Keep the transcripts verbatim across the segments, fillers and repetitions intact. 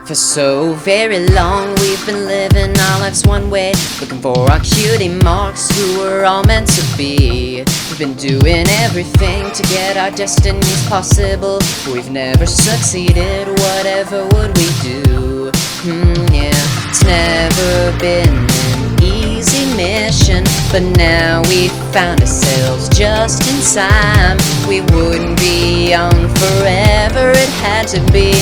For so very long we've been living our lives one way, looking for our cutie marks who we're all meant to be. We've been doing everything to get our destinies possible, but we've never succeeded. Whatever would we do? Hmm, yeah. It's never been an easy mission, but now we've found ourselves just in time. We wouldn't be young forever, it had to be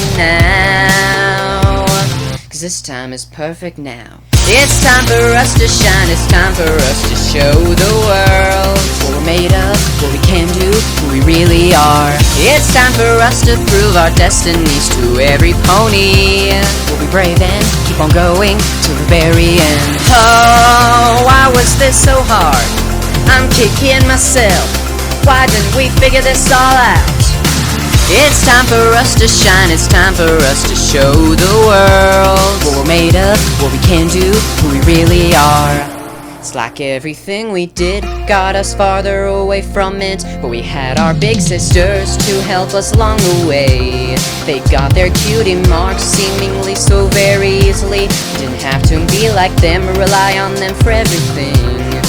now, 'cause this time is perfect now. It's time for us to shine, it's time for us to show the world what we're made of, what we can do, who we really are. It's time for us to prove our destinies to every pony. We'll be brave and keep on going to the very end. Oh, why was this so hard? I'm kicking myself. Why didn't we figure this all out? It's time for us to shine, it's time for us to show the world what we're made of, what we can do, who we really are. It's like everything we did got us farther away from it, but we had our big sisters to help us along the way. They got their cutie marks seemingly so very easily. Didn't have to be like them or rely on them for everything.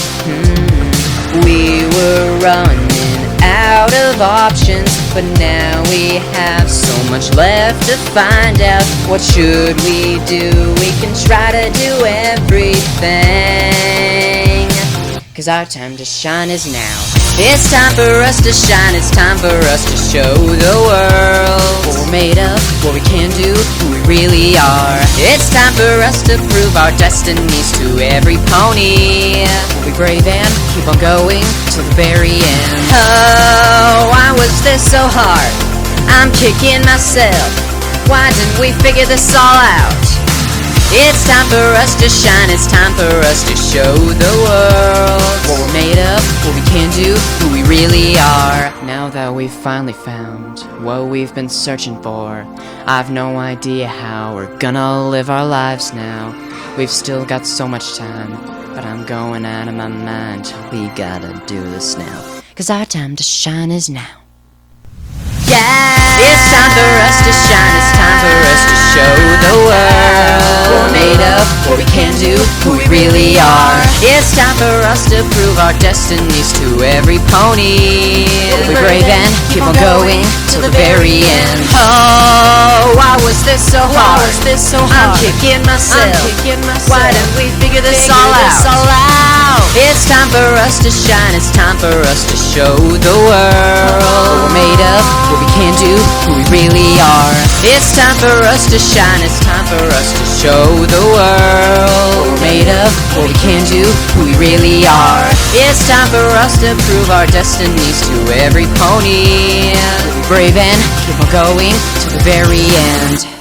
Hmm. We were running out of options, but now we have so much left to find out. What should we do? We can try to do everything, 'cause our time to shine is now. It's time for us to shine, it's time for us to show the world what we're made of, what we can do, who we really are. It's time for us to prove our destinies to every pony. We'll be brave and keep on going to the very end. Oh, why was this so hard? I'm kicking myself. Why didn't we figure this all out? It's time for us to shine, it's time for us to show the world what we're made of, what we can do, who we really are. Now that we've finally found what we've been searching for, I've no idea how we're gonna live our lives now. We've still got so much time, but I'm going out of my mind. We gotta do this now, 'cause our time to shine is now. Yeah! It's time for us to shine, it's time for us to show the world what we're made of, what we can do, who we really are. It's time for us to prove our destinies to every pony. We'll be brave and keep on going to the very end. Oh, why was this so hard? Why was this so hard? I'm kicking myself. I'm kicking myself. Why didn't we figure this figure all this out? All out? It's time for us to shine, it's time for us to show the world what we're made of, what we can do, who we really are. It's time for us to shine, it's time for us to show the world what we're made of, what we can do, who we really are. It's time for us to prove our destinies to every pony. We'll be brave and keep on going to the very end.